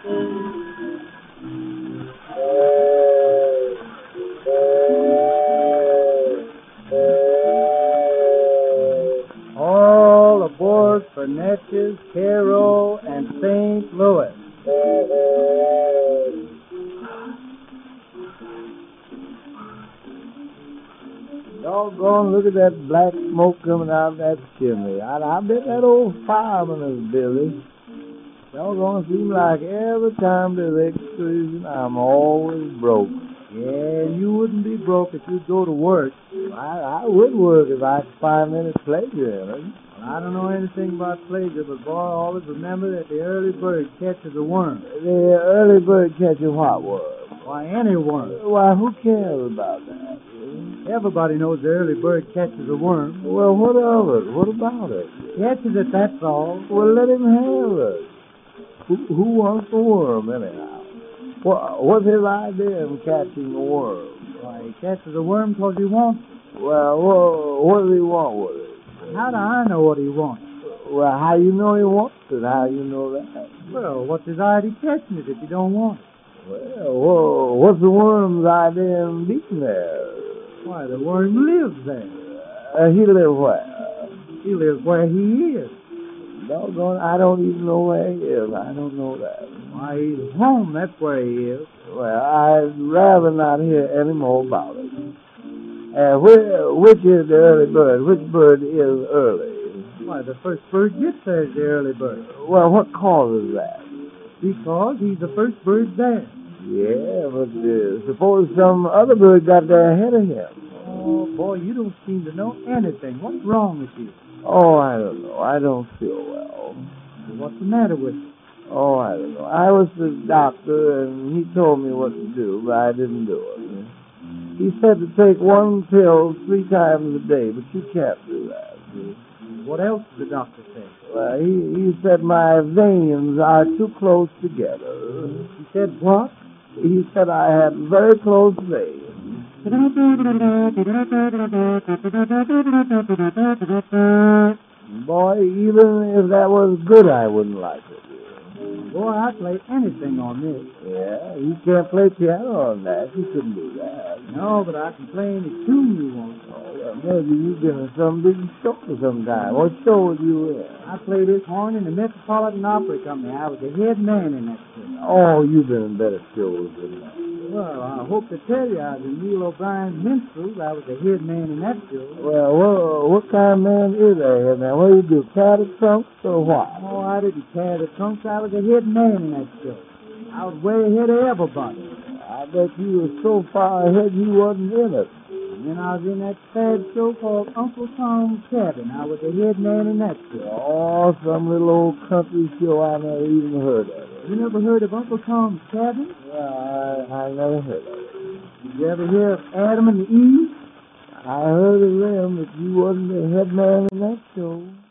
All aboard for Natchez, Cairo, and St. Louis. Doggone, look at that black smoke coming out of that chimney. I bet that old fireman is busy. Doggone, seems like every time there's excursion, I'm always broke. Yeah, you wouldn't be broke if you'd go to work. I would work if I could find any pleasure in it. Well, I don't know anything about pleasure, but boy, always remember that the early bird catches a worm. The early bird catches what worm? Why, any worm. Why, who cares about that? Everybody knows the early bird catches a worm. Well, what of it? What about it? Catches it, that's all. Well, let him have it. Who wants a worm, anyhow? What's his idea in catching a worm? Why, he catches a worm because he wants it. Well, what does he want with it? How do I know what he wants? Well, how you know he wants it? How you know that? Well, what's his idea catching it if you don't want it? Well, what's the worm's idea in being there? Why, the worm lives there. He lives where? He lives where he is. Doggone, I don't even know where he is. I don't know that. Why, he's home, that's where he is. Well, I'd rather not hear any more about it. Which is the early bird? Which bird is early? Why, the first bird gets there is the early bird. Well, what causes that? Because he's the first bird there. Yeah, but suppose some other bird got there ahead of him. Oh, boy, you don't seem to know anything. What's wrong with you? Oh, I don't know. I don't feel well. What's the matter with you? Oh, I don't know. I was the doctor, and he told me what to do, but I didn't do it. He said to take one pill 3 times a day, but you can't do that. What else did the doctor say? Well, he said my veins are too close together. He said what? He said I had very close veins. Boy, even if that was good, I wouldn't like it. Boy, I'd play anything on this. Yeah, you can't play piano on that. You couldn't do that. No, but I can play any tune you want. Oh, well, maybe you've been in some big show sometime. What show were you in? I played this horn in the Metropolitan Opera Company. I was the head man in that show. Oh, you've been in better shows than that. Well, I hope to tell you, I was in Neil O'Brien's Minstrels. I was the head man in that show. Well, what kind of man is that head man? What do you do, carry trunks or what? Oh, I didn't carry the trunks. I was the head man in that show. I was way ahead of everybody. I bet you were so far ahead you wasn't in it. And then I was in that sad show called Uncle Tom's Cabin. I was the head man in that show. Oh, some little old country show I never even heard of. You never heard of Uncle Tom's Cabin? Yeah, I never heard of it. Did you ever hear of Adam and Eve? I heard of them, but you wasn't the head man in that show.